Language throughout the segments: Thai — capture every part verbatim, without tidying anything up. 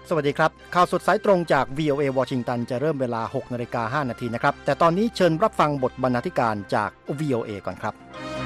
สวัสดีครับข่าวสดสายตรงจาก วี โอ เอ วอชิงตันจะเริ่มเวลา หกนาฬิกาห้านาทีนะครับแต่ตอนนี้เชิญรับฟังบทบรรณาธิการจาก วี โอ เอ ก่อนครับ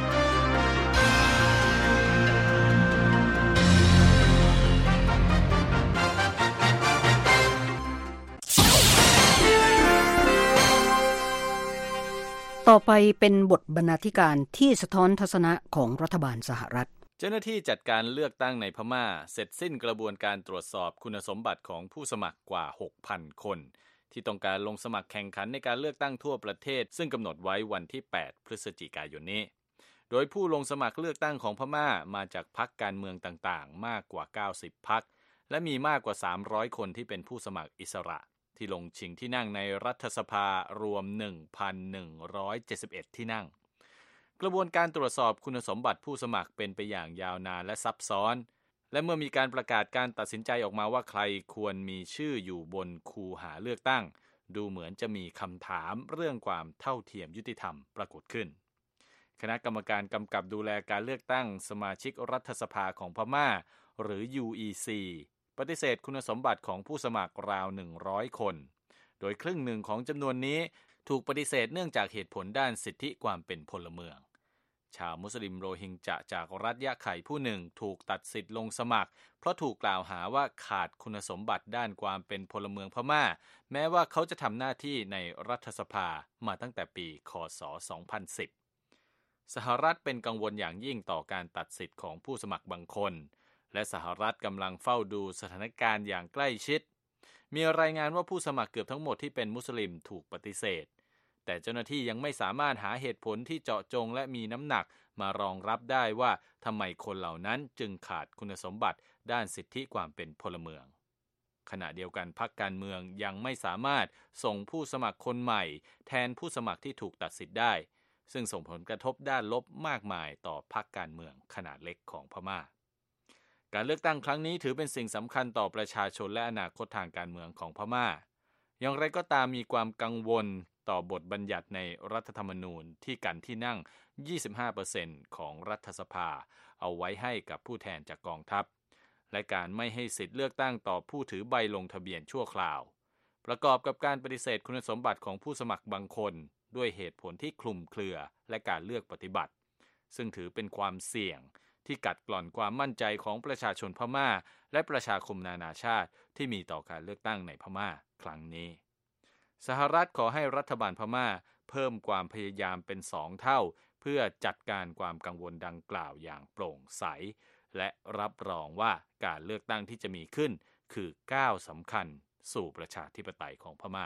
ต่อไปเป็นบทบรรณาธิการที่สะท้อนทัศนะของรัฐบาลสหรัฐเจ้าหน้าที่จัดการเลือกตั้งในพม่าเสร็จสิ้นกระบวนการตรวจสอบคุณสมบัติของผู้สมัครกว่า หกพัน คนที่ต้องการลงสมัครแข่งขันในการเลือกตั้งทั่วประเทศซึ่งกำหนดไว้วันที่ แปด พฤศจิกายนนี้โดยผู้ลงสมัครเลือกตั้งของพม่ามาจากพรรคการเมืองต่างๆมากกว่า เก้าสิบ พรรคและมีมากกว่า สามร้อย คนที่เป็นผู้สมัครอิสระที่ลงชิงที่นั่งในรัฐสภารวม หนึ่งพันหนึ่งร้อยเจ็ดสิบเอ็ด ที่นั่งกระบวนการตรวจสอบคุณสมบัติผู้สมัครเป็นไปอย่างยาวนานและซับซ้อนและเมื่อมีการประกาศการตัดสินใจออกมาว่าใครควรมีชื่ออยู่บนคูหาเลือกตั้งดูเหมือนจะมีคำถามเรื่องความเท่าเทียมยุติธรรมปรากฏขึ้นคณะกรรมการกำกับดูแลการเลือกตั้งสมาชิกรัฐสภาของพม่าหรือ ยู อี ซี ปฏิเสธคุณสมบัติของผู้สมัครราวหนึ่งร้อยคนโดยครึ่งหนึ่งของจำนวนนี้ถูกปฏิเสธเนื่องจากเหตุผลด้านสิทธิความเป็นพลเมืองชาวมุสลิมโรฮิงญะจากรัฐยะไข่ผู้หนึ่งถูกตัดสิทธิ์ลงสมัครเพราะถูกกล่าวหาว่าขาดคุณสมบัติด้านความเป็นพลเมืองพม่าแม้ว่าเขาจะทำหน้าที่ในรัฐสภามาตั้งแต่ปีค.ศ. สองพันสิบสหรัฐเป็นกังวลอย่างยิ่งต่อการตัดสิทธิ์ของผู้สมัครบางคนและสหรัฐกำลังเฝ้าดูสถานการณ์อย่างใกล้ชิดมีรายงานว่าผู้สมัครเกือบทั้งหมดที่เป็นมุสลิมถูกปฏิเสธแต่เจ้าหน้าที่ยังไม่สามารถหาเหตุผลที่เจาะจงและมีน้ำหนักมารองรับได้ว่าทำไมคนเหล่านั้นจึงขาดคุณสมบัติด้านสิทธิความเป็นพลเมืองขณะเดียวกันพรรคการเมืองยังไม่สามารถส่งผู้สมัครคนใหม่แทนผู้สมัครที่ถูกตัดสิทธิ์ได้ซึ่งส่งผลกระทบด้านลบมากมายต่อพรรคการเมืองขนาดเล็กของพม่าการเลือกตั้งครั้งนี้ถือเป็นสิ่งสำคัญต่อประชาชนและอนาคตทางการเมืองของพม่าอย่างไรก็ตามมีความกังวลต่อบทบัญญัติในรัฐธรรมนูญที่กันที่นั่ง ยี่สิบห้าเปอร์เซ็นต์ ของรัฐสภาเอาไว้ให้กับผู้แทนจากกองทัพและการไม่ให้สิทธิ์เลือกตั้งต่อผู้ถือใบลงทะเบียนชั่วคราวประกอบกับการปฏิเสธคุณสมบัติของผู้สมัครบางคนด้วยเหตุผลที่คลุมเครือและการเลือกปฏิบัติซึ่งถือเป็นความเสี่ยงที่กัดกร่อนความมั่นใจของประชาชนพม่าและประชาคมนานาชาติที่มีต่อการเลือกตั้งในพม่าครั้งนี้สหรัฐขอให้รัฐบาลพม่าเพิ่มความพยายามเป็นสองเท่าเพื่อจัดการความกังวลดังกล่าวอย่างโปร่งใสและรับรองว่าการเลือกตั้งที่จะมีขึ้นคือก้าวสำคัญสู่ประชาธิปไตยของพม่า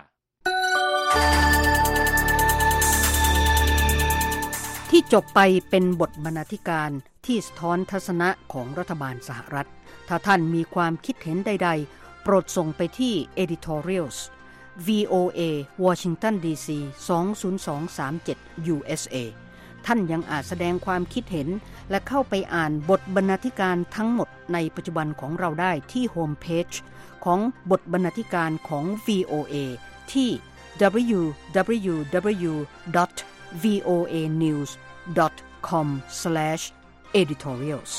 ที่จบไปเป็นบทบรรณาธิการที่สะท้อนทัศนะของรัฐบาลสหรัฐถ้าท่านมีความคิดเห็นใดๆโปรดส่งไปที่ editorials วี โอ เอ Washington ดี ซี สอง ศูนย์ สอง สาม เจ็ด ยู เอส เอ ท่านยังอาจแสดงความคิดเห็นและเข้าไปอ่านบทบรรณาธิการทั้งหมดในปัจจุบันของเราได้ที่โฮมเพจของบทบรรณาธิการของ วี โอ เอ ที่ ดับเบิลยู ดับเบิลยู ดับเบิลยู ดอท วี โอ เอ นิวส์ ดอท คอม สแลช เอดิทอเรียลส์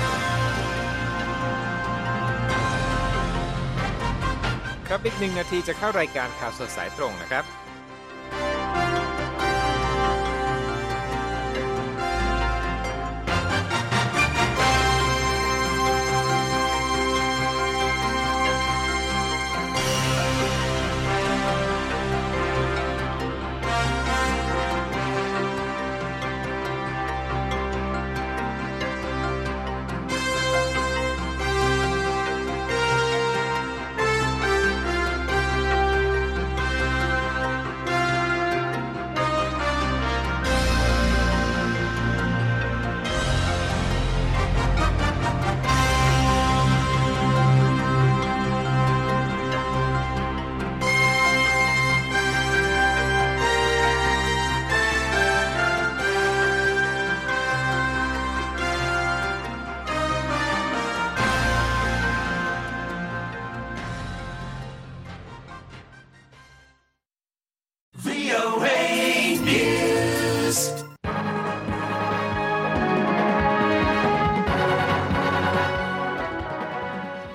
ครับอีกหนึ่งนาทีจะเข้ารายการข่าวสดสายตรงนะครับ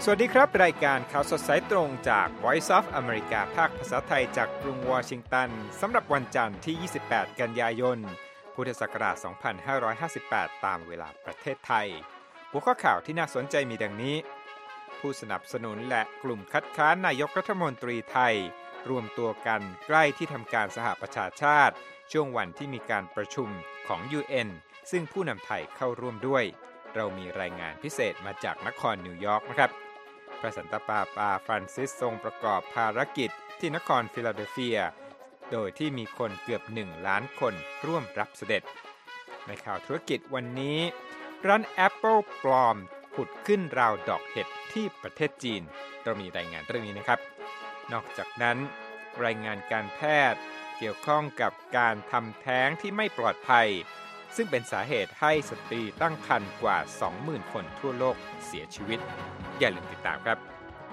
สวัสดีครับรายการข่าวสดสายตรงจาก Voice of America ภาคภาษาไทยจากกรุงวอชิงตันสำหรับวันจันทร์ที่ยี่สิบแปดกันยายนพุทธศักราชสองพันห้าร้อยห้าสิบแปดตามเวลาประเทศไทยหัวข้อข่าวที่น่าสนใจมีดังนี้ผู้สนับสนุนและกลุ่มคัดค้านนายกรัฐมนตรีไทยรวมตัวกันใกล้ที่ทำการสหประชาชาติช่วงวันที่มีการประชุมของ ยู เอ็น ซึ่งผู้นำไทยเข้าร่วมด้วยเรามีรายงานพิเศษมาจากนครนิวยอร์กนะครับพระสันตะปาปาฟรานซิสทรงประกอบภารกิจที่นครฟิลาเดลเฟียโดยที่มีคนเกือบหนึ่งล้านคนร่วมรับเสด็จในข่าวธุรกิจวันนี้ร้าน Apple ปลอมขุดขึ้นราวดอกเห็ดที่ประเทศจีนเรามีรายงานเรื่องนี้นะครับนอกจากนั้นรายงานการแพทย์เกี่ยวข้องกับการทำแท้งที่ไม่ปลอดภัยซึ่งเป็นสาเหตุให้สตรีตั้งครรภ์กว่า สองหมื่น คนทั่วโลกเสียชีวิตอย่าลืมติดตามครับ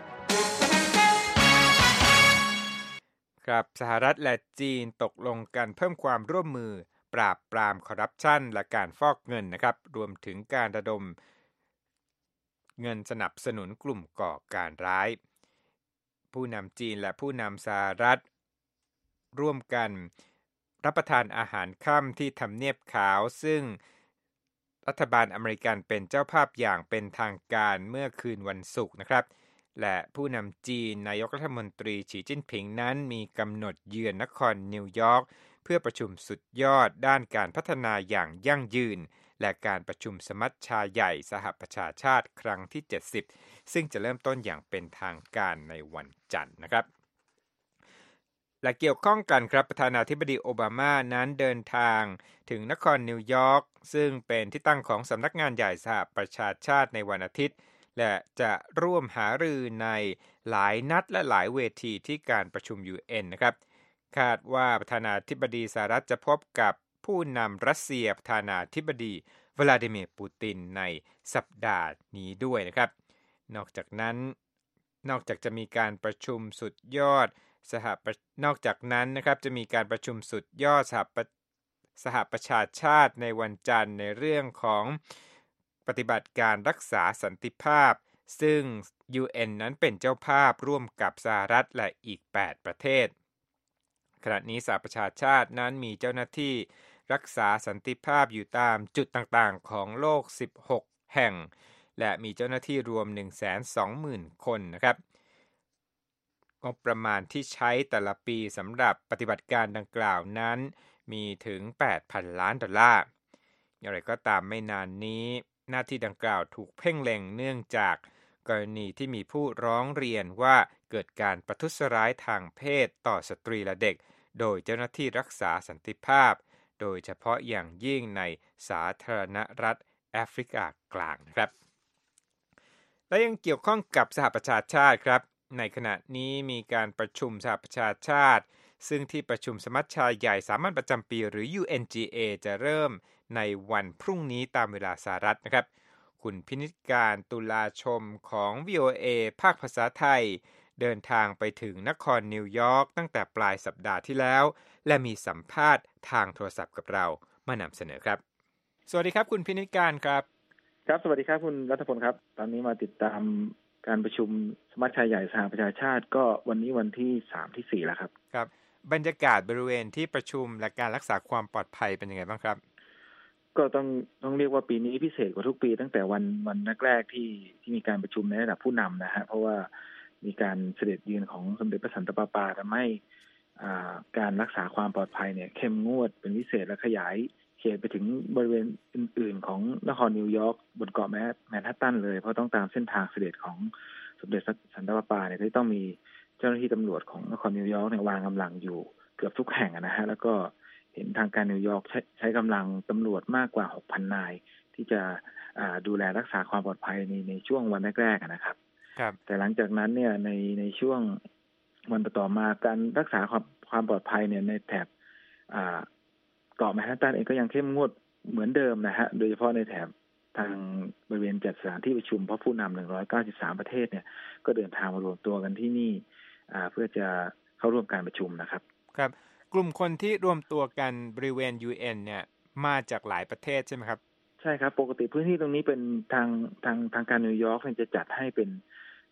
ครับสหรัฐและจีนตกลงกันเพิ่มความร่วมมือปราบปรามคอร์รัปชันและการฟอกเงินนะครับรวมถึงการระดมเงินสนับสนุนกลุ่มก่อการร้ายผู้นำจีนและผู้นำสหรัฐร่วมกันรับประทานอาหารค่ำที่ทำเนียบขาวซึ่งรัฐบาลอเมริกันเป็นเจ้าภาพอย่างเป็นทางการเมื่อคืนวันศุกร์นะครับและผู้นำจีนนายกรัฐมนตรีสีจิ้นผิงนั้นมีกำหนดเยือนนครนิวยอร์กเพื่อประชุมสุดยอดด้านการพัฒนาอย่างยั่งยืนและการประชุมสมัชชาใหญ่สหประชาชาติครั้งที่เจ็ดสิบซึ่งจะเริ่มต้นอย่างเป็นทางการในวันจันทร์นะครับและเกี่ยวข้องกันครับประธานาธิบดีโอบามานั้นเดินทางถึงนครนิวยอร์กซึ่งเป็นที่ตั้งของสำนักงานใหญ่สหประชาชาติในวันอาทิตย์และจะร่วมหารือในหลายนัดและหลายเวทีที่การประชุม ยู เอ็น นะครับคาดว่าประธานาธิบดีสหรัฐจะพบกับผู้นำรัสเซียประธานาธิบดีวลาดิเมียร์ปูตินในสัปดาห์นี้ด้วยนะครับนอกจากนั้นนอกจากจะมีการประชุมสุดยอดสหประนอกจากนั้นนะครับจะมีการประชุมสุดยอดสหประสหประชาชาติในวันจันทร์ในเรื่องของปฏิบัติการรักษาสันติภาพซึ่ง ยู เอ็น นั้นเป็นเจ้าภาพร่วมกับสหรัฐและอีกแปดประเทศขณะนี้สหประชาชาตินั้นมีเจ้าหน้าที่รักษาสันติภาพอยู่ตามจุดต่างๆของโลกสิบหกแห่งและมีเจ้าหน้าที่รวม หนึ่งแสนสองหมื่น คนนะครับงบประมาณที่ใช้แต่ละปีสำหรับปฏิบัติการดังกล่าวนั้นมีถึง แปดพัน ล้านดอลลาร์อย่างไรก็ตามไม่นานนี้หน้าที่ดังกล่าวถูกเพ่งเล็งเนื่องจากกรณีที่มีผู้ร้องเรียนว่าเกิดการประทุษร้ายทางเพศต่อสตรีและเด็กโดยเจ้าหน้าที่รักษาสันติภาพโดยเฉพาะอย่างยิ่งในสาธารณรัฐแอฟริกากลางนะครับและยังเกี่ยวข้องกับสหประชาชาติครับในขณะนี้มีการประชุมสหประชาชาติซึ่งที่ประชุมสมัชชาใหญ่สามัญประจำปีหรือ ยู เอ็น จี เอ จะเริ่มในวันพรุ่งนี้ตามเวลาสหรัฐนะครับคุณพินิจการตุลาชมของ วี โอ เอ ภาคภาษาไทยเดินทางไปถึงนครนิวยอร์กตั้งแต่ปลายสัปดาห์ที่แล้วและมีสัมภาษณ์ทางโทรศัพท์กับเรามานำเสนอครับสวัสดีครับคุณพินิจการครับครับสวัสดีครับคุณรัฐพลครับตอนนี้มาติดตามการประชุมสมัชชาใหญ่สหประชาชาติก็วันนี้วันที่สามที่สี่แล้วครับครับบรรยากาศบริเวณที่ประชุมและการรักษาความปลอดภัยเป็นยังไงบ้างครับก็ต้องต้องเรียกว่าปีนี้พิเศษกว่าทุกปีตั้งแต่วันวันแรกๆที่ที่มีการประชุมในระดับผู้นำนะฮะเพราะว่ามีการเสด็จเยือนของสมเด็จพระสันตะปาปาทำให้อ่าการรักษาความปลอดภัยเนี่ยเข้มงวดเป็นพิเศษและขยายเขตไปถึงบริเวณอื่นๆของนครนิวยอร์กบนเกาะแมนฮัตตันเลยเพราะต้องตามเส้นทางเสด็จของสมเด็จพระสันตะปาปาเนี่ยที่ต้องมีเจ้าหน้าที่ตำรวจของนครนิวยอร์กเนี่ยวางกำลังอยู่เกือบทุกแห่งนะฮะแล้วก็เห็นทางการนิวยอร์กใช้ใช้กำลังตำรวจมากกว่า หกพัน นายที่จะดูแลรักษาความปลอดภัยในในช่วงวันแรกๆนะครับครับแต่หลังจากนั้นเนี่ยในในช่วงวันต่อมาการรักษาความความปลอดภัยเนี่ยในแถบเกาะแมนฮัตตันเองก็ยังเข้มงวดเหมือนเดิมนะฮะโดยเฉพาะในแถบทางบริเวณจัดสถานที่ประชุมเพราะผู้นำหนึ่งร้อยเก้าสิบสามประเทศเนี่ยก็เดินทางมารวมตัวกันที่นี่เพื่อจะเข้าร่วมการประชุมนะครับครับกลุ่มคนที่รวมตัวกันบริเวณ ยู เอ็น เนี่ยมาจากหลายประเทศใช่ไหมครับใช่ครับปกติพื้นที่ตรงนี้เป็นทางทางทางการนิวยอร์กจะจัดให้เป็น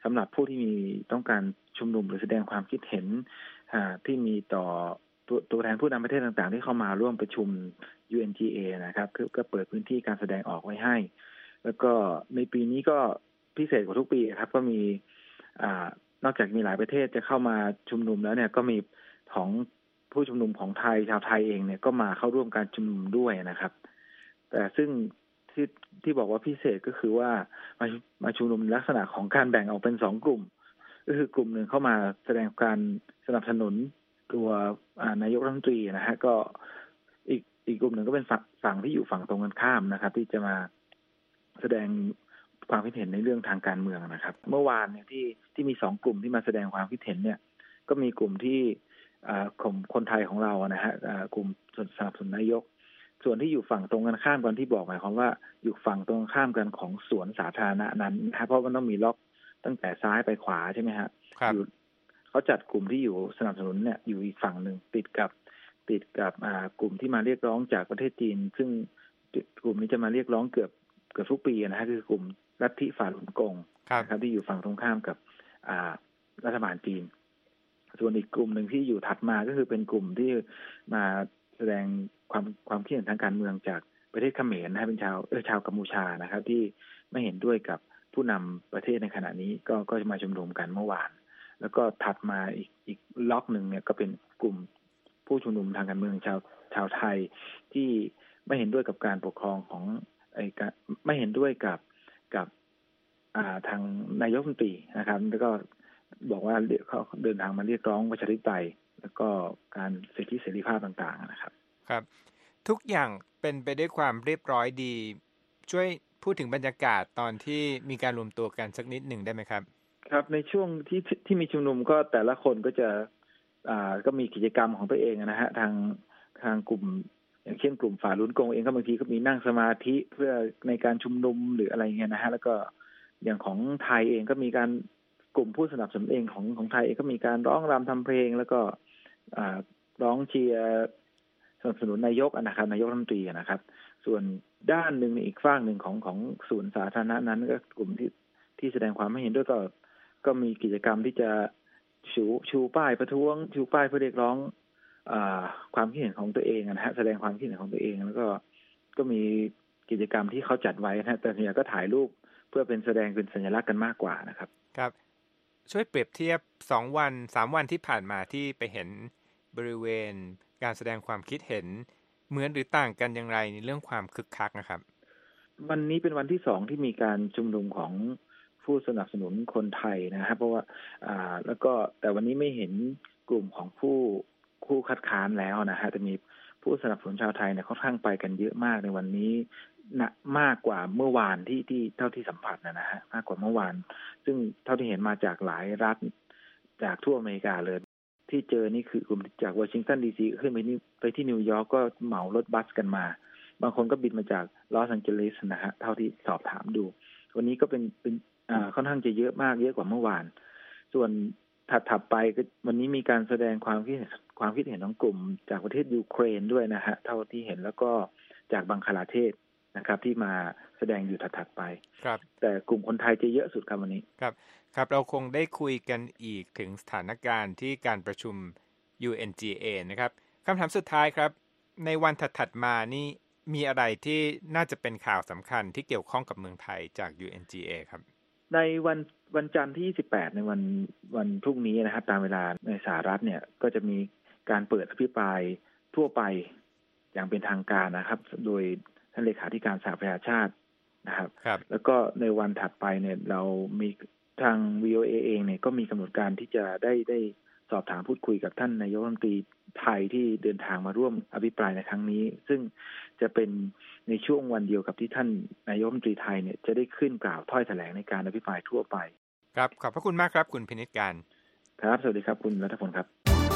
สำหรับผู้ที่มีต้องการชุมนุมหรือแสดงความคิดเห็นที่มีต่อตัวตัวแทนผู้นำประเทศต่างๆที่เข้ามาร่วมประชุม ยู เอ็น จี เอ นะครับคือก็เปิดพื้นที่การแสดงออกไว้ให้แล้วก็ในปีนี้ก็พิเศษกว่าทุกปีครับก็มีอ่านอกจากมีหลายประเทศจะเข้ามาชุมนุมแล้วเนี่ยก็มีของผู้ชุมนุมของไทยชาวไทยเองเนี่ยก็มาเข้าร่วมการชุมนุมด้วยนะครับแต่ซึ่งที่ที่บอกว่าพิเศษก็คือว่ามามาชุมนุมลักษณะของการแบ่งออกเป็นสองกลุ่มก็คือกลุ่มหนึ่งเข้ามาแสดงการสนับสนุนตัวนายกรัฐมนตรีนะฮะก็อีกอีกกลุ่มหนึ่งก็เป็นฝั่งฝั่งที่อยู่ฝั่งตรงกันข้ามนะครับที่จะมาแสดงความคิดเห็นในเรื่องทางการเมืองนะครับเมื่อวานเนี่ยที่ที่มีสองกลุ่มที่มาแสดงความคิดเห็นเนี่ยก็มีกลุ่มที่ของคนไทยของเรานะฮะกลุ่มสนับสนุนนายกส่วนที่อยู่ฝั่งตรงกันข้ามกันที่บอกหมายความว่าอยู่ฝั่งตรงข้ามกันของสวนสาธารณะนั้นนะเพราะมันต้องมีล็อกตั้งแต่ซ้ายไปขวาใช่ไหมฮะอยู่เขาจัดกลุ่มที่อยู่สนับสนุนเนี่ยอยู่อีกฝั่งหนึ่งติดกับติดกับกลุ่มที่มาเรียกร้องจากประเทศจีนซึ่งกลุ่มนี้จะมาเรียกร้องเกือบเกือบทุกปีนะฮะคือกลุ่มลัทธิฝ่าหลุนกงนะครับที่อยู่ฝั่งตรงข้ามกับรัฐบาลจีนส่วนอีกกลุ่มหนึ่งที่อยู่ถัดมาก็คือเป็นกลุ่มที่มาแสดงความความคิดเห็นทางการเมืองจากประเทศเขมรนะฮะเป็นชาวเออชาวกัมพูชานะครับที่ไม่เห็นด้วยกับผู้นำประเทศในขณะนี้ก็ก็จะมาชุมนุมกันเมื่อวานแล้วก็ถัดมาอีกอีกล็อกหนึ่งเนี่ยก็เป็นกลุ่มผู้ชุมนุมทางการเมืองชาวชาวไทยที่ไม่เห็นด้วยกับการปกครองของไอ้ไม่เห็นด้วยกับกับอ่าทางนายกรัฐมนตรีนะครับแล้วก็บอกว่าเขาเดินทางมาเรียกร้องประชาธิปไตยแล้วก็การสิทธิเสรีภาพต่างๆนะครับครับทุกอย่างเป็นไปด้วยความเรียบร้อยดีช่วยพูดถึงบรรยากาศตอนที่มีการรวมตัวกันสักนิดหนึ่งได้ไหมครับครับในช่วงที่ที่มีชุมนุมก็แต่ละคนก็จะอ่าก็มีกิจกรรมของตัวเองนะฮะทางทางกลุ่มอย่างเช่นกลุ่มฝ่าลุ้นกงเองก็บางทีก็มีนั่งสมาธิเพื่อในการชุมนุมหรืออะไรเงี้ยนะฮะแล้วก็อย่างของไทยเองก็มีการกลุ่มผู้สนับสนุนเองของของไทยเองก็มีการร้องรำทำเพลงแล้วก็อ่าร้องเชียร์สนับสนุนนายกนะครับนายกรัฐมนตรีนะครับส่วนด้านหนึ่งอีกฝั่งหนึ่งของของศูนย์สาธารณะนั้นก็กลุ่มที่ที่แสดงความไม่เห็นด้วยก็ก็มีกิจกรรมที่จะชูชูป้ายประท้วงชูป้ายเพื่อเรียกร้องอ่าความคิดเห็นของตัวเองนะฮะแสดงความคิดเห็นของตัวเองแล้วก็ก็มีกิจกรรมที่เขาจัดไว้นะแต่เนี่ยก็ถ่ายรูปเพื่อเป็นแสดงเป็นสัญลักษณ์กันมากกว่านะครับครับช่วยเปรียบเทียบสองวันสามวันที่ผ่านมาที่ไปเห็นบริเวณการแสดงความคิดเห็นเหมือนหรือต่างกันอย่างไรในเรื่องความคึกคักนะครับวันนี้เป็นวันที่สองที่มีการชุมนุมของผู้สนับสนุนคนไทยนะครับเพราะว่าอ่าแล้วก็แต่วันนี้ไม่เห็นกลุ่มของผู้ผู้คัดค้านแล้วนะฮะแต่มีผู้สนับสนุนชาวไทยเนี่ยค่อนข้างไปกันเยอะมากในวันนี้นะมากกว่าเมื่อวานที่ที่เท่าที่สัมผัสนะนะฮะมากกว่าเมื่อวานซึ่งเท่าที่เห็นมาจากหลายรัฐจากทั่วอเมริกาเลยที่เจอนี่คือกลุ่มจากวอชิงตันดีซีขึ้นไปนี่ไปที่นิวยอร์กก็เหมารถบัสกันมาบางคนก็บินมาจากลอสแองเจลิสนะฮะเท่าที่สอบถามดูวันนี้ก็เป็นเป็นอ่าค่อนข้างจะเยอะมากเยอะกว่าเมื่อวานส่วนถัดๆไปก็วันนี้มีการแสดงความคิดความคิดเห็นของกลุ่มจากประเทศยูเครนด้วยนะฮะเท่าที่เห็นแล้วก็จากบังคลาเทศนะครับที่มาแสดงอยู่ถัดๆไปครับแต่กลุ่มคนไทยจะเยอะสุดครับวันนี้ครับครับเราคงได้คุยกันอีกถึงสถานการณ์ที่การประชุม ยู เอ็น จี เอ นะครับคำถามสุดท้ายครับในวันถัดๆมานี่มีอะไรที่น่าจะเป็นข่าวสำคัญที่เกี่ยวข้องกับเมืองไทยจาก ยู เอ็น จี เอ ครับในวันวันจันทร์ที่ยี่สิบแปดในวันวันพรุ่งนี้นะครับตามเวลาในสหรัฐเนี่ยก็จะมีการเปิดอภิปรายทั่วไปอย่างเป็นทางการนะครับโดยท่านเลขาธิการสหประชาชาตินะครับแล้วก็ในวันถัดไปเนี่ยเรามีทาง วี โอ เอ เองเนี่ยก็มีกำหนดการที่จะได้ได้สอบถามพูดคุยกับท่านนายกรัฐมนตรีไทยที่เดินทางมาร่วมอภิปรายในครั้งนี้ซึ่งจะเป็นในช่วงวันเดียวกับที่ท่านนายกรัฐมนตรีไทยเนี่ยจะได้ขึ้นกล่าวถ้อยแถลงในการอภิปรายทั่วไปครับขอบพระคุณมากครับคุณพินิจการครับสวัสดีครับคุณรัฐพลครับ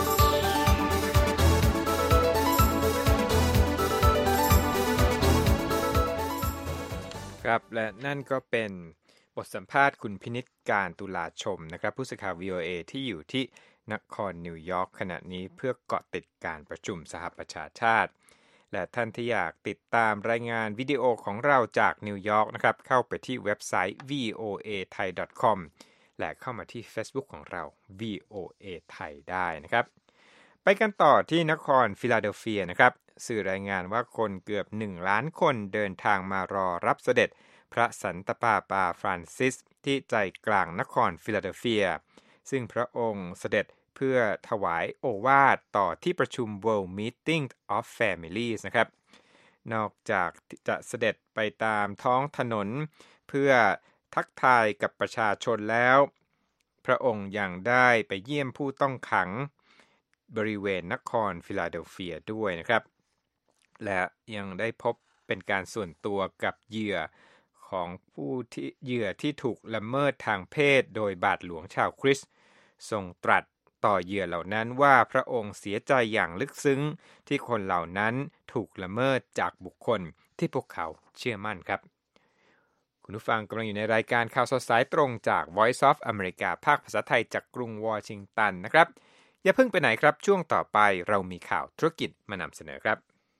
ครับและนั่นก็เป็นบทสัมภาษณ์คุณพินิจการตุลาชมนะครับผู้สื่อข่าว วี โอ เอ ที่อยู่ที่นครนิวยอร์กขณะนี้เพื่อเกาะติดการประชุมสหประชาชาติและท่านที่อยากติดตามรายงานวิดีโอของเราจากนิวยอร์กนะครับเข้าไปที่เว็บไซต์ วี โอ เอ ไทย ดอท คอมและเข้ามาที่ Facebook ของเรา วี โอ เอ ไทยได้นะครับไปกันต่อที่นครฟิลาเดลเฟียนะครับสื่อรายงานว่าคนเกือบหนึ่งล้านคนเดินทางมารอรับเสด็จพระสันตะปาปาฟรานซิสที่ใจกลางนครฟิลาเดลเฟียซึ่งพระองค์เสด็จเพื่อถวายโอวาทต่อที่ประชุม World Meeting of Families นะครับนอกจากจะเสด็จไปตามท้องถนนเพื่อทักทายกับประชาชนแล้วพระองค์ยังได้ไปเยี่ยมผู้ต้องขังบริเวณนครฟิลาเดลเฟียด้วยนะครับและยังได้พบเป็นการส่วนตัวกับเหยื่อของผู้ที่เหยื่อที่ถูกละเมิดทางเพศโดยบาทหลวงชาวคริสต์ทรงตรัสต่อเหยื่อเหล่านั้นว่าพระองค์เสียใจอย่างลึกซึ้งที่คนเหล่านั้นถูกละเมิดจากบุคคลที่พวกเขาเชื่อมั่นครับคุณผู้ฟังกำลังอยู่ในรายการข่าวสดสายตรงจาก Voice of America ภาคภาษาไทยจากกรุงวอชิงตันนะครับอย่าเพิ่งไปไหนครับช่วงต่อไปเรามีข่าวธุรกิจมานำเสนอครับ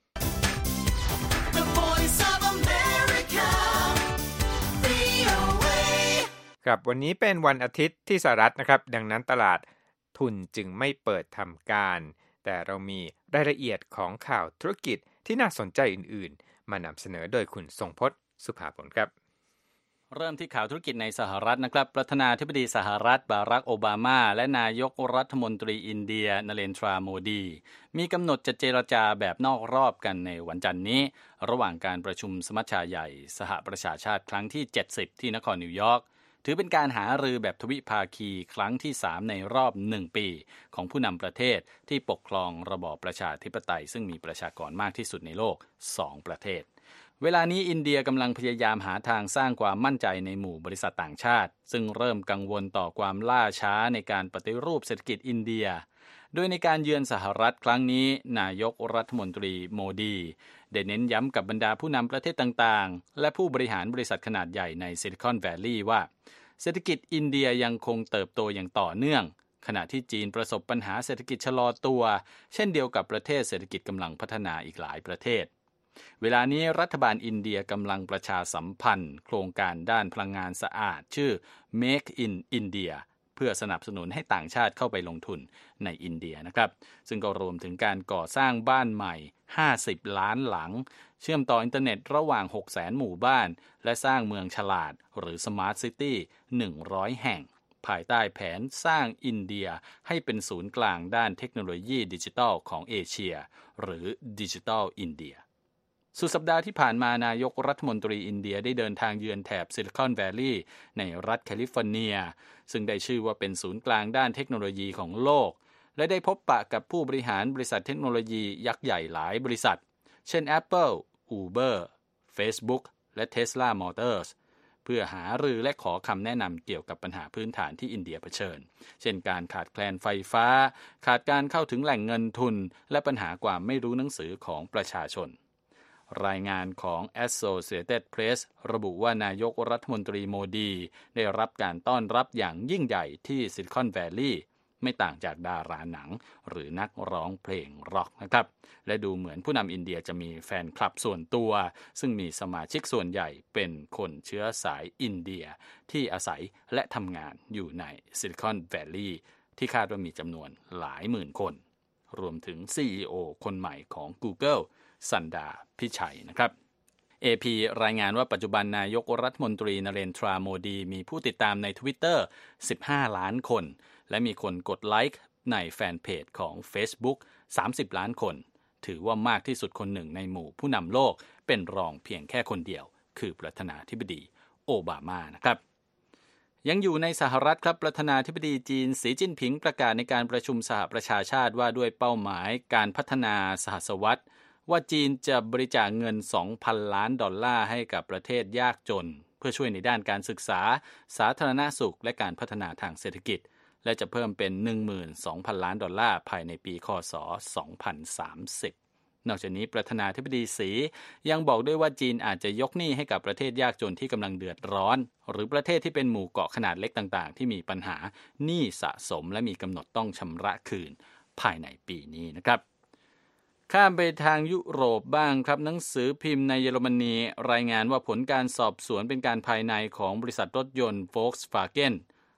The Voice of America วี โอ เอครับวันนี้เป็นวันอาทิตย์ที่สหรัฐนะครับดังนั้นตลาดทุนจึงไม่เปิดทำการแต่เรามีรายละเอียดของข่าวธุรกิจที่น่าสนใจอื่นๆมานำเสนอโดยคุณทรงพจน์สุภาผลครับเริ่มที่ข่าวธุรกิจในสหรัฐนะครับประธานาธิบดีสหรัฐบารักโอบามาและนายกรัฐมนตรีอินเดียนเรนทราโมดีมีกำหนดจะเจรจาแบบนอกรอบกันในวันจันทร์นี้ระหว่างการประชุมสมัชชาใหญ่สหประชาชาติครั้งที่เจ็ดสิบที่นครนิวยอร์กถือเป็นการหารือแบบทวิภาคีครั้งที่สามในรอบหนึ่งปีของผู้นำประเทศที่ปกครองระบอบประชาธิปไตยซึ่งมีประชากรมากที่สุดในโลกสองประเทศเวลานี้อินเดียกำลังพยายามหาทางสร้างความมั่นใจในหมู่บริษัทต่างชาติซึ่งเริ่มกังวลต่อความล่าช้าในการปฏิรูปเศรษฐกิจอินเดียโดยในการเยือนสหรัฐครั้งนี้นายกรัฐมนตรีโมดีได้เน้นย้ำกับบรรดาผู้นำประเทศต่างๆและผู้บริหารบริษัทขนาดใหญ่ในซิลิคอนแวลลีย์ว่าเศรษฐกิจอินเดียยังคงเติบโตอย่างต่อเนื่องขณะที่จีนประสบปัญหาเศรษฐกิจชะลอตัวเช่นเดียวกับประเทศเศรษฐกิจกำลังพัฒนาอีกหลายประเทศเวลานี้รัฐบาลอินเดียกำลังประชาสัมพันธ์โครงการด้านพลังงานสะอาดชื่อ Make in India เพื่อสนับสนุนให้ต่างชาติเข้าไปลงทุนในอินเดียนะครับซึ่งก็รวมถึงการก่อสร้างบ้านใหม่ห้าสิบล้านหลังเชื่อมต่ออินเทอร์เน็ตระหว่าง หกแสน หมู่บ้านและสร้างเมืองฉลาดหรือ Smart City หนึ่งร้อยแห่งภายใต้แผนสร้างอินเดียให้เป็นศูนย์กลางด้านเทคโนโลยีดิจิทัลของเอเชียหรือ Digital Indiaสุดสัปดาห์ที่ผ่านมานายกรัฐมนตรีอินเดียได้เดินทางเยือนแถบซิลิคอนแวลลีย์ในรัฐแคลิฟอร์เนียซึ่งได้ชื่อว่าเป็นศูนย์กลางด้านเทคโนโลยีของโลกและได้พบปะกับผู้บริหารบริษัทเทคโนโลยียักษ์ใหญ่หลายบริษัทเช่น Apple, Uber, Facebook และ Tesla Motors เพื่อหารือและขอคำแนะนำเกี่ยวกับปัญหาพื้นฐานที่อินเดียเผชิญเช่นการขาดแคลนไฟฟ้าขาดการเข้าถึงแหล่งเงินทุนและปัญหาความไม่รู้หนังสือของประชาชนรายงานของ Associated Press ระบุว่านายกรัฐมนตรีโมดีได้รับการต้อนรับอย่างยิ่งใหญ่ที่ซิลิคอนแวลลีย์ไม่ต่างจากดาราหนังหรือนักร้องเพลงร็อกนะครับและดูเหมือนผู้นำอินเดียจะมีแฟนคลับส่วนตัวซึ่งมีสมาชิกส่วนใหญ่เป็นคนเชื้อสายอินเดียที่อาศัยและทำงานอยู่ในซิลิคอนแวลลีย์ที่คาดว่ามีจำนวนหลายหมื่นคนรวมถึง ซี อี โอ คนใหม่ของ Googleสันดาพิชัยนะครับ เอ พี รายงานว่าปัจจุบันนายกรัฐมนตรีนเรนทราโมดีมีผู้ติดตามใน Twitter สิบห้าล้านคนและมีคนกดไลค์ในแฟนเพจของ Facebook สามสิบล้านคนถือว่ามากที่สุดคนหนึ่งในหมู่ผู้นำโลกเป็นรองเพียงแค่คนเดียวคือประธานาธิบดีโอบามานะครับยังอยู่ในสหรัฐครับประธานาธิบดีจีนสีจิ้นผิงประกาศในการประชุมสหประชาชาติว่าด้วยเป้าหมายการพัฒนาสหศตวรรษว่าจีนจะบริจาคเงิน สองพัน ล้านดอลลาร์ให้กับประเทศยากจนเพื่อช่วยในด้านการศึกษาสาธารณสุขและการพัฒนาทางเศรษฐกิจและจะเพิ่มเป็น หนึ่งหมื่นสองพัน ล้านดอลลาร์ภายในปีค.ศ. สองพันสามสิบนอกจากนี้ประธานาธิบดีสียังบอกด้วยว่าจีนอาจจะยกหนี้ให้กับประเทศยากจนที่กำลังเดือดร้อนหรือประเทศที่เป็นหมู่เกาะขนาดเล็กต่างๆที่มีปัญหาหนี้สะสมและมีกำหนดต้องชำระคืนภายในปีนี้นะครับข้ามไปทางยุโรปบ้างครับหนังสือพิมพ์ในเยอรมนีรายงานว่าผลการสอบสวนเป็นการภายในของบริษัทรถยนต์ Volkswagen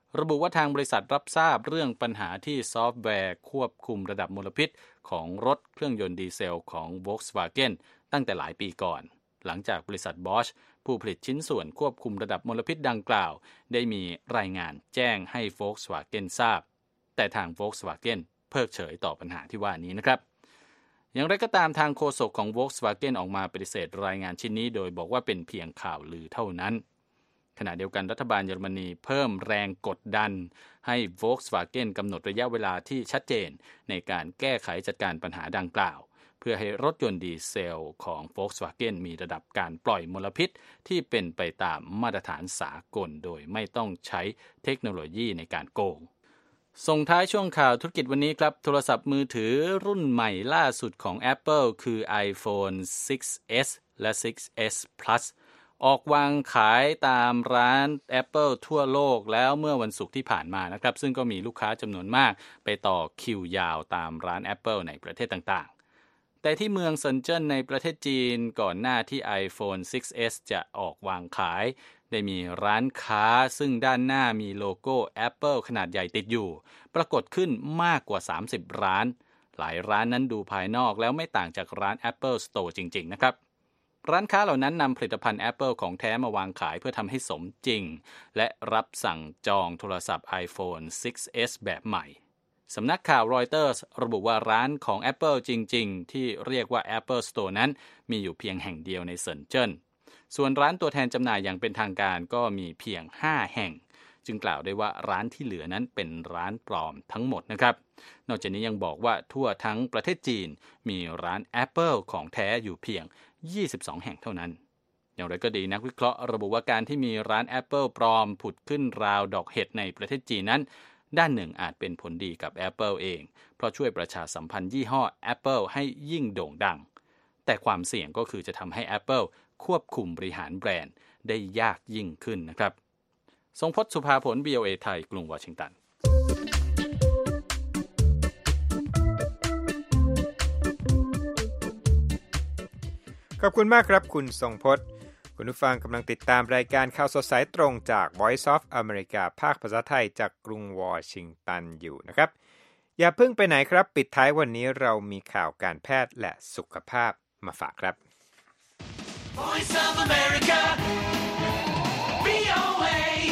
ระบุว่าทางบริษัทรับทราบเรื่องปัญหาที่ซอฟต์แวร์ควบคุมระดับมลพิษของรถเครื่องยนต์ดีเซลของ Volkswagen ตั้งแต่หลายปีก่อนหลังจากบริษัท Bosch ผู้ผลิตชิ้นส่วนควบคุมระดับมลพิษดังกล่าวได้มีรายงานแจ้งให้ Volkswagen ทราบแต่ทาง Volkswagen เพิกเฉยต่อปัญหาที่ว่านี้นะครับอย่างไรก็ตามทางโฆษกของ Volkswagen ออกมาปฏิเสธรายงานชิ้นนี้โดยบอกว่าเป็นเพียงข่าวลือเท่านั้นขณะเดียวกันรัฐบาลเยอรมนีเพิ่มแรงกดดันให้ Volkswagen กำหนดระยะเวลาที่ชัดเจนในการแก้ไขจัดการปัญหาดังกล่าวเพื่อให้รถยนต์ดีเซลของ Volkswagen มีระดับการปล่อยมลพิษที่เป็นไปตามมาตรฐานสากลโดยไม่ต้องใช้เทคโนโลยีในการโกงส่งท้ายช่วงข่าวธุรกิจวันนี้ครับโทรศัพท์มือถือรุ่นใหม่ล่าสุดของ Apple คือ iPhone ซิกซ์ เอส และ ซิกซ์ เอส Plus ออกวางขายตามร้าน Apple ทั่วโลกแล้วเมื่อวันศุกร์ที่ผ่านมานะครับซึ่งก็มีลูกค้าจำนวนมากไปต่อคิวยาวตามร้าน Apple ในประเทศต่างๆแต่ที่เมืองเซินเจิ้นในประเทศจีนก่อนหน้าที่ iPhone ซิกซ์ เอส จะออกวางขายได้มีร้านค้าซึ่งด้านหน้ามีโลโก้ Apple ขนาดใหญ่ติดอยู่ปรากฏขึ้นมากกว่าสามสิบร้านหลายร้านนั้นดูภายนอกแล้วไม่ต่างจากร้าน Apple Store จริงๆนะครับร้านค้าเหล่านั้นนำผลิตภัณฑ์ Apple ของแท้มาวางขายเพื่อทำให้สมจริงและรับสั่งจองโทรศัพท์ iPhone ซิกซ์ เอส แบบใหม่สำนักข่าว Reuters ระบุว่าร้านของ Apple จริงๆที่เรียกว่า Apple Store นั้นมีอยู่เพียงแห่งเดียวในเซินเจิ้นส่วนร้านตัวแทนจำหน่ายอย่างเป็นทางการก็มีเพียงห้าแห่งจึงกล่าวได้ว่าร้านที่เหลือนั้นเป็นร้านปลอมทั้งหมดนะครับนอกจากนี้ยังบอกว่าทั่วทั้งประเทศจีนมีร้าน Apple ของแท้อยู่เพียงยี่สิบสองแห่งเท่านั้นอย่างไรก็ดีนักวิเคราะห์ระบุว่าการที่มีร้าน Apple ปลอมผุดขึ้นราวดอกเห็ดในประเทศจีนนั้นด้านหนึ่งอาจเป็นผลดีกับ Apple เองเพราะช่วยประชาสัมพันธ์ยี่ห้อ Apple ให้ยิ่งโด่งดังแต่ความเสี่ยงก็คือจะทำให้ Apple ควบคุมบริหารแบรนด์ได้ยากยิ่งขึ้นนะครับทรงพจน์สุภาผล วี โอ เอ ไทยกรุงวอชิงตันขอบคุณมากครับคุณทรงพจน์คุณผู้ฟังกำลังติดตามรายการข่าวสดสายตรงจาก Voice of America ภาคภาษาไทยจากกรุงวอชิงตันอยู่นะครับอย่าเพิ่งไปไหนครับปิดท้ายวันนี้เรามีข่าวการแพทย์และสุขภาพมาฝากครับ Voice of America วี โอ เอ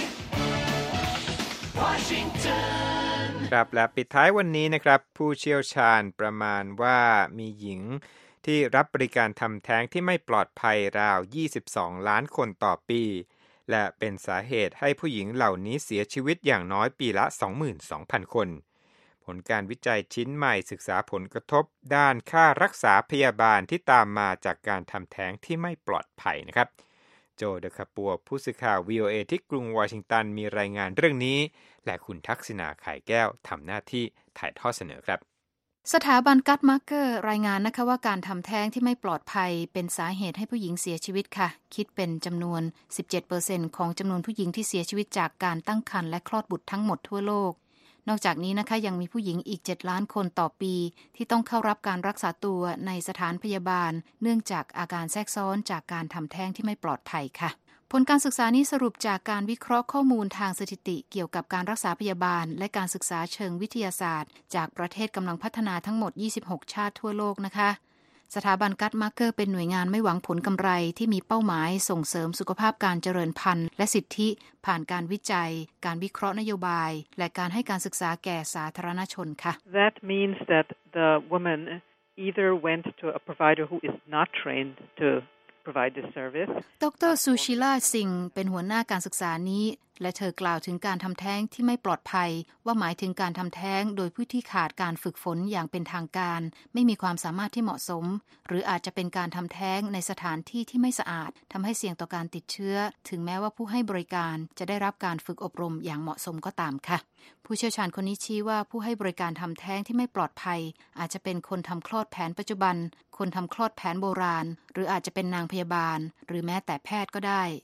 Washington ครับและปิดท้ายวันนี้นะครับผู้เชี่ยวชาญประมาณว่ามีหญิงที่รับบริการทำแท้งที่ไม่ปลอดภัยราวยี่สิบสองล้านคนต่อปีและเป็นสาเหตุให้ผู้หญิงเหล่านี้เสียชีวิตอย่างน้อยปีละ สองหมื่นสองพัน คนผลการวิจัยชิ้นใหม่ศึกษาผลกระทบด้านค่ารักษาพยาบาลที่ตามมาจากการทำแท้งที่ไม่ปลอดภัยนะครับโจเดคาปัวผู้สื่อข่าว วี โอ เอ ที่กรุงวอชิงตันมีรายงานเรื่องนี้และคุณทักษิณาไข่แก้วทำหน้าที่ถ่ายทอดเสนอครับสถาบันกัตมาร์เกอร์รายงานนะคะว่าการทำแท้งที่ไม่ปลอดภัยเป็นสาเหตุให้ผู้หญิงเสียชีวิตค่ะคิดเป็นจำนวน สิบเจ็ดเปอร์เซ็นต์ ของจำนวนผู้หญิงที่เสียชีวิตจากการตั้งครรภ์และคลอดบุตรทั้งหมดทั่วโลกนอกจากนี้นะคะยังมีผู้หญิงอีกเจ็ดล้านคนต่อปีที่ต้องเข้ารับการรักษาตัวในสถานพยาบาลเนื่องจากอาการแทรกซ้อนจากการทำแท้งที่ไม่ปลอดภัยค่ะผลการศึกษานี้สรุปจากการวิเคราะห์ข้อมูลทางสถิติเกี่ยวกับการรักษาพยาบาลและการศึกษาเชิงวิทยาศาสตร์จากประเทศกำลังพัฒนาทั้งหมดยี่สิบหกชาติทั่วโลกนะคะสถาบันกัตมาร์เกอร์เป็นหน่วยงานไม่หวังผลกำไรที่มีเป้าหมายส่งเสริมสุขภาพการเจริญพันธุ์และสิทธิผ่านการวิจัยการวิเคราะห์นโยบายและการให้การศึกษาแก่สาธารณชนค่ะ That means that the woman either went to a provider who is not trained to provide this service ดรซูชิลาซิงเป็นหัวหน้าการศึกษานี้และเธอกล่าวถึงการทำแท้งที่ไม่ปลอดภัยว่าหมายถึงการทำแท้งโดยผู้ที่ขาดการฝึกฝนอย่างเป็นทางการไม่มีความสามารถที่เหมาะสมหรืออาจจะเป็นการทำแท้งในสถานที่ที่ไม่สะอาดทำให้เสี่ยงต่อการติดเชื้อถึงแม้ว่าผู้ให้บริการจะได้รับการฝึกอบรมอย่างเหมาะสมก็ตามค่ะผู้เชี่ยวชาญคนนี้ชี้ว่าผู้ให้บริการทำแท้งที่ไม่ปลอดภัยอาจจะเป็นคนทำคลอดแผนปัจจุบันคนทำคลอดแผนโบราณหรืออาจจะเป็นนางพยาบาลหรือแม้แต่แพทย์ก็ได้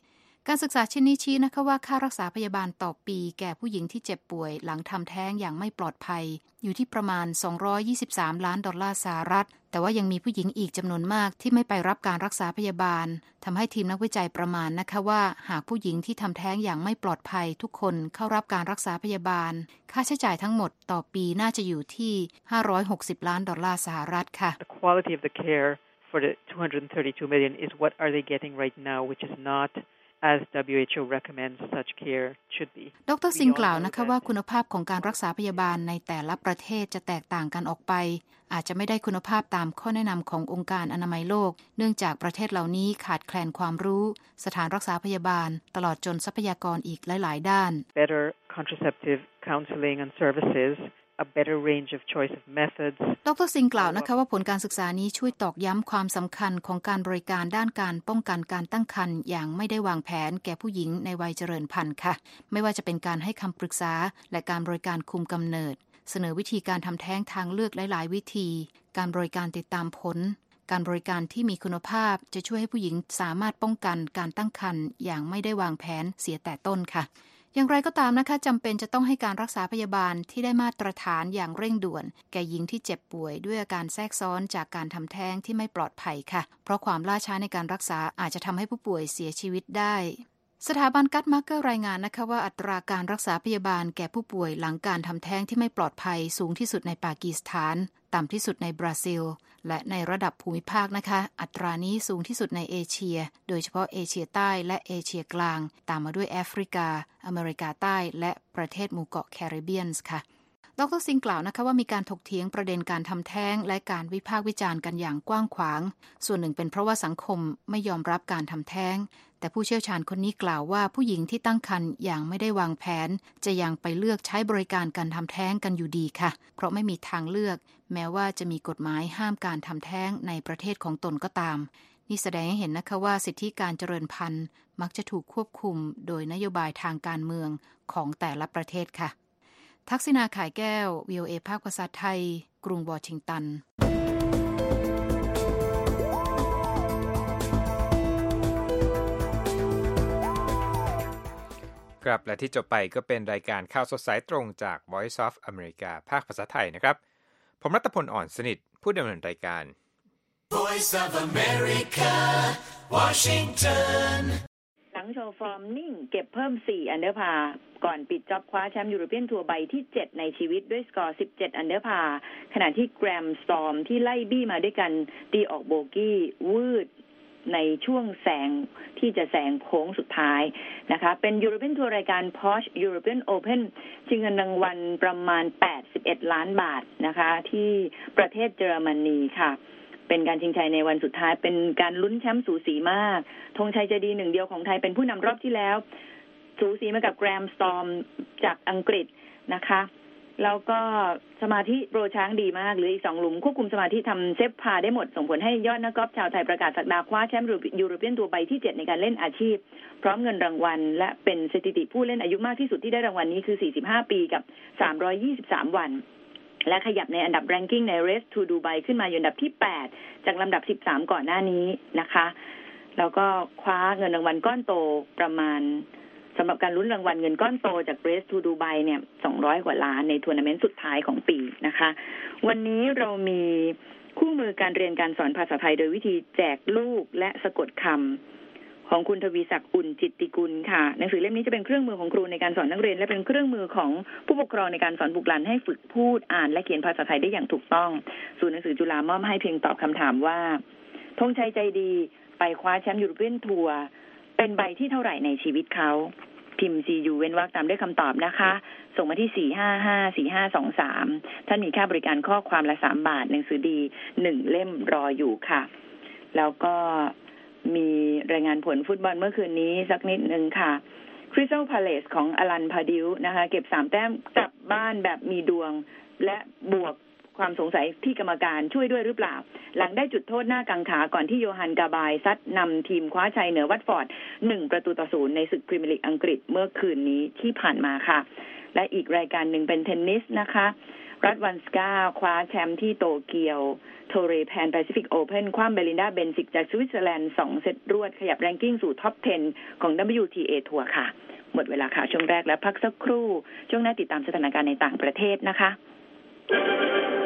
การศึกษาชิ้นนี้ชี้นะคะว่าค่ารักษาพยาบาลต่อปีแก่ผู้หญิงที่เจ็บป่วยหลังทำแท้งอย่างไม่ปลอดภัยอยู่ที่ประมาณสองร้อยยี่สิบสามล้านดอลลาร์สหรัฐแต่ว่ายังมีผู้หญิงอีกจำนวนมากที่ไม่ไปรับการรักษาพยาบาลทำให้ทีมนักวิจัยประมาณนะคะว่าหากผู้หญิงที่ทำแท้งอย่างไม่ปลอดภัยทุกคนเข้ารับการรักษาพยาบาลค่าใช้จ่ายทั้งหมดต่อปีน่าจะอยู่ที่ห้าร้อยหกสิบล้านดอลลาร์สหรัฐค่ะ The quality of the care for the two hundred thirty-two million is what are they getting right now, which is not as ดับเบิลยู เอช โอ recommends such care should be. ดร.ซิงกล่าวนะคะว่าคุณภาพของการรักษาพยาบาลในแต่ละประเทศจะแตกต่างกันออกไปอาจจะไม่ได้คุณภาพตามข้อแนะนำขององค์การอนามัยโลกเนื่องจากประเทศเหล่านี้ขาดแคลนความรู้สถานรักษาพยาบาลตลอดจนทรัพยากรอีกหลายๆด้าน Better contraceptive counseling and services.A better range of choice of methods. ดร.ซิงกล่าวนะคะว่าผลการศึกษานี้ช่วยตอกย้ำความสำคัญของการบริการด้านการป้องกันการตั้งครรภ์อย่างไม่ได้วางแผนแก่ผู้หญิงในวัยเจริญพันธุ์ค่ะไม่ว่าจะเป็นการให้คำปรึกษาและการบริการคุมกำเนิดเสนอวิธีการทำแท้งทางเลือกหลายๆวิธีการบริการติดตามผลการบริการที่มีคุณภาพจะช่วยให้ผู้หญิงสามารถป้องกันการตั้งครรภ์อย่างไม่ได้วางแผนเสียแต่ต้นค่ะอย่างไรก็ตามนะคะจำเป็นจะต้องให้การรักษาพยาบาลที่ได้มาตรฐานอย่างเร่งด่วนแก่หญิงที่เจ็บป่วยด้วยอาการแทรกซ้อนจากการทำแท้งที่ไม่ปลอดภัยค่ะเพราะความล่าช้าในการรักษาอาจจะทำให้ผู้ป่วยเสียชีวิตได้สถาบันกัตมาร์เกอร์รายงานนะคะว่าอัตราการรักษาพยาบาลแก่ผู้ป่วยหลังการทำแท้งที่ไม่ปลอดภัยสูงที่สุดในปากีสถานต่ำที่สุดในบราซิลและในระดับภูมิภาคนะคะอัตรานี้สูงที่สุดในเอเชียโดยเฉพาะเอเชียใต้และเอเชียกลางตามมาด้วยแอฟริกาอเมริกาใต้และประเทศหมู่เกาะแคริบเบียนส์ค่ะดร.ซิงกล่าวนะคะว่ามีการถกเถียงประเด็นการทำแท้งและการวิพากษ์วิจารณ์กันอย่างกว้างขวางส่วนหนึ่งเป็นเพราะว่าสังคมไม่ยอมรับการทำแท้งแต่ผู้เชี่ยวชาญคนนี้กล่าวว่าผู้หญิงที่ตั้งครรภ์อย่างไม่ได้วางแผนจะยังไปเลือกใช้บริการการทำแท้งกันอยู่ดีค่ะเพราะไม่มีทางเลือกแม้ว่าจะมีกฎหมายห้ามการทำแท้งในประเทศของตนก็ตามนี่แสดงให้เห็นนะคะว่าสิทธิการเจริญพันธุ์มักจะถูกควบคุมโดยนโยบายทางการเมืองของแต่ละประเทศค่ะทักษิณา ข่ายแก้ว วี โอ เอ ภาคภาษาไทยกรุงวอชิงตันครับและที่จบไปก็เป็นรายการข่าวสดสายตรงจาก Voice of America ภาคภาษาไทยนะครับผมรัตพล อ่อนสนิทผู้ดำเนินรายการ Voice of America Washington หลังโชว์ฟอร์มนิ่งเก็บเพิ่มสี่อันเดอร์พาร์ก่อนปิดจ็อบคว้าแชมป์ยูโรเปียนทัวร์ใบที่เจ็ดในชีวิตด้วยสกอร์สิบเจ็ดอันเดอร์พาร์ขณะที่แกรมสตอร์มที่ไล่บี้มาด้วยกันตีออกโบกี้วืดในช่วงแสงที่จะแสงโค้งสุดท้ายนะคะเป็นยูโรเปียนทัวร์รายการ Porsche European Open ชิงเงินรางวัลประมาณแปดสิบเอ็ดล้านบาทนะคะที่ประเทศเยอรมนีค่ะเป็นการชิงชัยในวันสุดท้ายเป็นการลุ้นแชมป์สูสีมากธงชัยใจดีหนึ่งเดียวของไทยเป็นผู้นำรอบที่แล้วสูสีมากับแกรมสตอร์มจากอังกฤษนะคะแล้วก็สมาธิโปรช้างดีมากหรืออีกสองหลุมควบคุมสมาธิทำเซฟพาได้หมดส่งผลให้ยอดนักกอล์ฟชาวไทยประกาศศักดาคว้าแชมป์ยูโรเปียนทัวร์ใบที่เจ็ดในการเล่นอาชีพพร้อมเงินรางวัลและเป็นสถิติผู้เล่นอายุมากที่สุดที่ได้รางวัลนี้คือสี่สิบห้าปีกับสามร้อยยี่สิบสามวันและขยับในอันดับแรงกิ้งใน Race to Dubai ขึ้นมาอยู่อันดับที่แปดจากลำดับสิบสามก่อนหน้านี้นะคะแล้วก็คว้าเงินรางวัลก้อนโตประมาณสำหรับการลุ้นรางวัลเงินก้อนโตจาก Race to Dubai เนี่ยสองร้อยกว่าล้านในทัวร์นาเมนต์สุดท้ายของปีนะคะวันนี้เรามีคู่มือการเรียนการสอนภาษาไทยโดยวิธีแจกลูกและสะกดคำของคุณทวีศักดิ์อุ่นจิตติกุลค่ะหนังสือเล่มนี้จะเป็นเครื่องมือของครูในการสอนนักเรียนและเป็นเครื่องมือของผู้ปกครองในการสอนบุตรหลานให้ฝึกพูดอ่านและเขียนภาษาไทยได้อย่างถูกต้องศูนย์หนังสือจุฬามอบให้เพียงตอบคำถามว่าธงชัยใจดีไปคว้าแชมป์ยูโรเปียนทัวร์เป็นใบที่เท่าไหร่ในชีวิตเขาพิมพ์ ซี ยู เว้นวรรคตามด้วยคำตอบนะคะส่งมาที่สี่ห้าห้า สี่ห้าสองสามท่านมีค่าบริการข้อความละสามบาทหนังสือดีหนึ่งเล่มรออยู่ค่ะแล้วก็มีรายงานผลฟุตบอลเมื่อคืนนี้สักนิดนึงค่ะ Crystal Palace ของอลันพาดิวนะคะเก็บสามแต้มกลับบ้านแบบมีดวงและบวกความสงสัยที่กรรมการช่วยด้วยหรือเปล่าหลังได้จุดโทษหน้ากังขาก่อนที่โยฮันกาบายซัดนำทีมคว้าชัยเหนือวัตฟอร์ดหนึ่งประตูต่อศูนย์ในศึกพรีเมียร์ลีกอังกฤษเมื่อคืนนี้ที่ผ่านมาค่ะและอีกรายการหนึ่งเป็นเทนนิสนะคะรัฐวันสกาคว้าแชมป์ที่โตเกียวโทเรแพนแปซิฟิกโอเพ่นคว้าเบลินดาเบนซิกจากสวิตเซอร์แลนด์สองเซตรวดขยับแรงกิ้งสู่ท็อปสิบของ ดับเบิลยู ที เอ ทัวร์ค่ะหมดเวลาข่าวช่วงแรกแล้วพักสักครู่ช่วงหน้าติดตามสถานการณ์ในต่างประเทศนะคะ